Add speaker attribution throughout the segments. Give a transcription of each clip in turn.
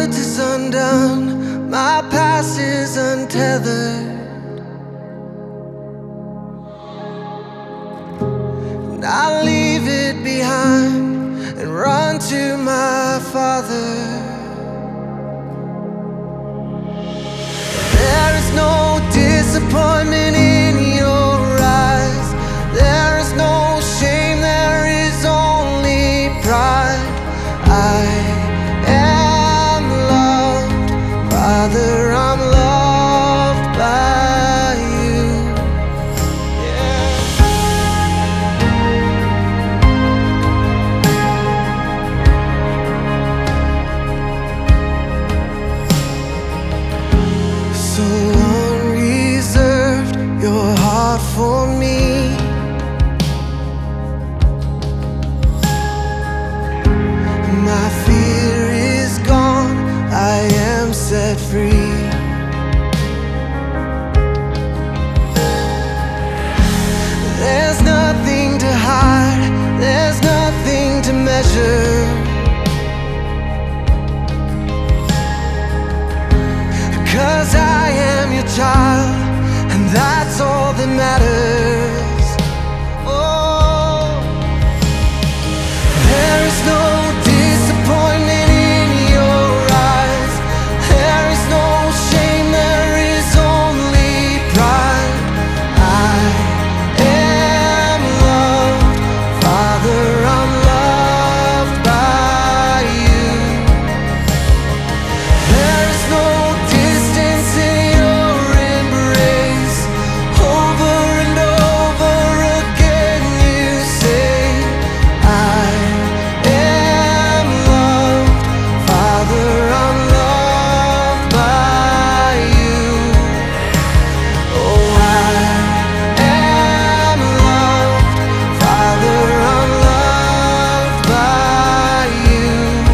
Speaker 1: goods is undone, my past is untethered, and I leave it behind and run to my Father. There is no disappointment in your eyes. There is no shame, there is only pride. I am loved, Father, I'm loved by you. So unreserved, your heart for me. My fear is gone, I am set free. There's nothing to hide, there's nothing to measure, 'cause I am your child, and that's all that matters. Oh, there is no disappointment in your eyes. There is no shame, there is only pride. I am loved, Father, I'm loved by you. There is no distance in your embrace. Over and over again you say, I am loved, Father, I'm loved by you. Oh, I am loved, Father, I'm loved by you.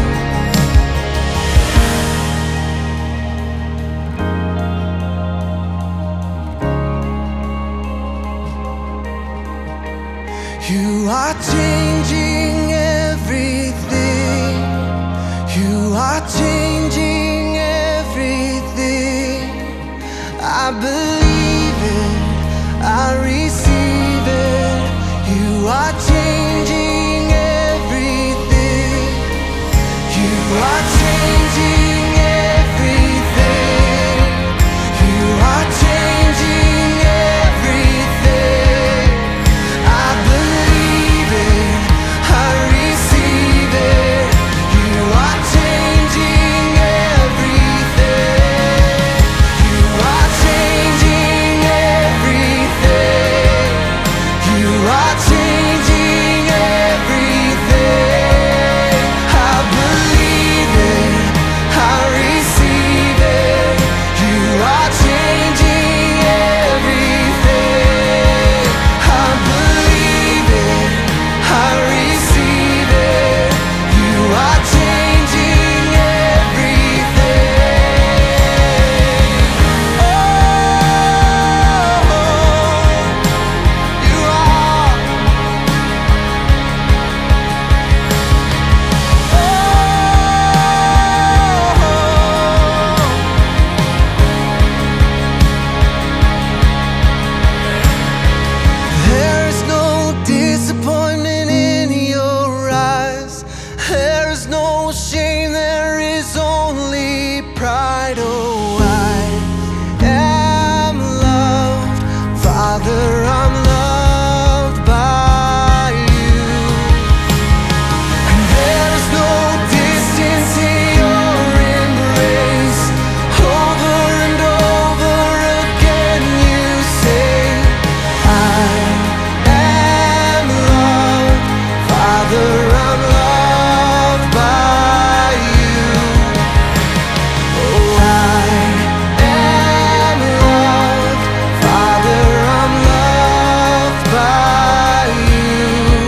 Speaker 1: You are changing everything. You are changing everything. I believe it, I receive it. You are changing everything. You are changing everything. You are changing everything. I believe it, I receive it. You are changing everything. You are changing everything. You are changing everything. I believe it, I receive it. You are changing everything. I believe it, I receive it. You are changing everything. Oh, you are. There is no disappointment in your eyes. There is no shame, there is only pride. Oh, I am loved, Father, I'm loved by you. And there is no distance in your embrace. Over and over again you say, I am loved, Father, I'm loved by you. Oh, I am loved, Father, I'm loved by you.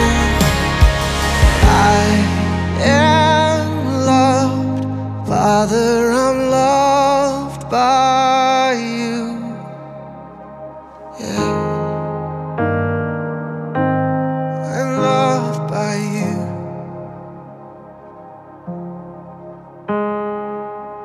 Speaker 1: I am loved, Father, I'm loved by you. Yeah, I'm loved by you.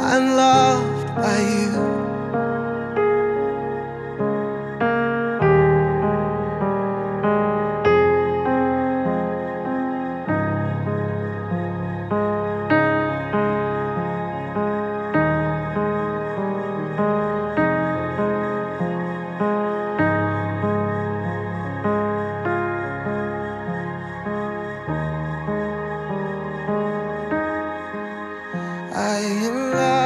Speaker 1: and loved by you. I am loved.